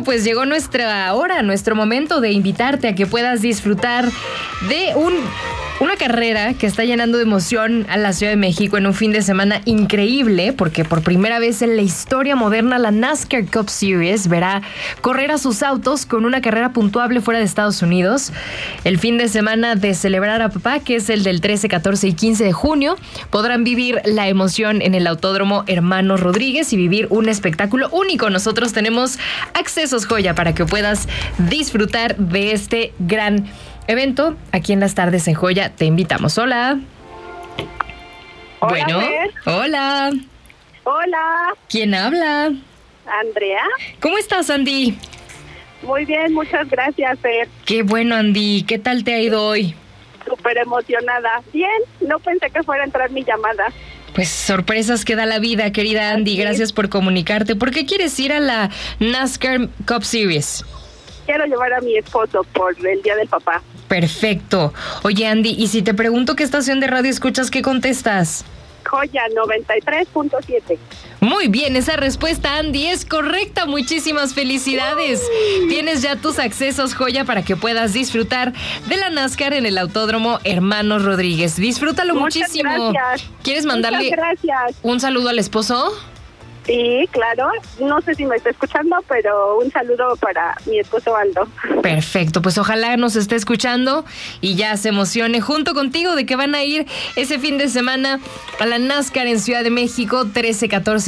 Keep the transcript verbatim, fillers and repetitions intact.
pues llegó nuestra hora, nuestro momento de invitarte a que puedas disfrutar de un... Una carrera que está llenando de emoción a la Ciudad de México en un fin de semana increíble, porque por primera vez en la historia moderna la NASCAR Cup Series verá correr a sus autos con una carrera puntuable fuera de Estados Unidos. El fin de semana de celebrar a papá, que es el del trece, catorce y quince de junio, podrán vivir la emoción en el Autódromo Hermanos Rodríguez y vivir un espectáculo único. Nosotros tenemos accesos, Joya, para que puedas disfrutar de este gran evento aquí en las tardes en Joya. Te invitamos. Hola. Hola, bueno, Fer. hola. Hola. ¿Quién habla? Andrea. ¿Cómo estás, Andy? Muy bien, muchas gracias, Fer. Qué bueno, Andy. ¿Qué tal te ha ido hoy? Súper emocionada. Bien, no pensé que fuera a entrar mi llamada. Pues sorpresas que da la vida, querida Andy. Gracias por comunicarte. ¿Por qué quieres ir a la NASCAR Cup Series? Quiero llevar a mi esposo por el Día del Papá. Perfecto. Oye, Andy, y si te pregunto qué estación de radio escuchas, ¿qué contestas? Joya noventa y tres punto siete. Muy bien, esa respuesta, Andy, es correcta. Muchísimas felicidades. Uh. Tienes ya tus accesos, Joya, para que puedas disfrutar de la NASCAR en el Autódromo Hermanos Rodríguez. Disfrútalo Muchas muchísimo. Gracias. ¿Quieres mandarle Muchas gracias. un saludo al esposo? Sí, claro. No sé si me está escuchando, pero un saludo para mi esposo Aldo. Perfecto, pues ojalá nos esté escuchando y ya se emocione junto contigo de que van a ir ese fin de semana a la NASCAR en Ciudad de México, trece, catorce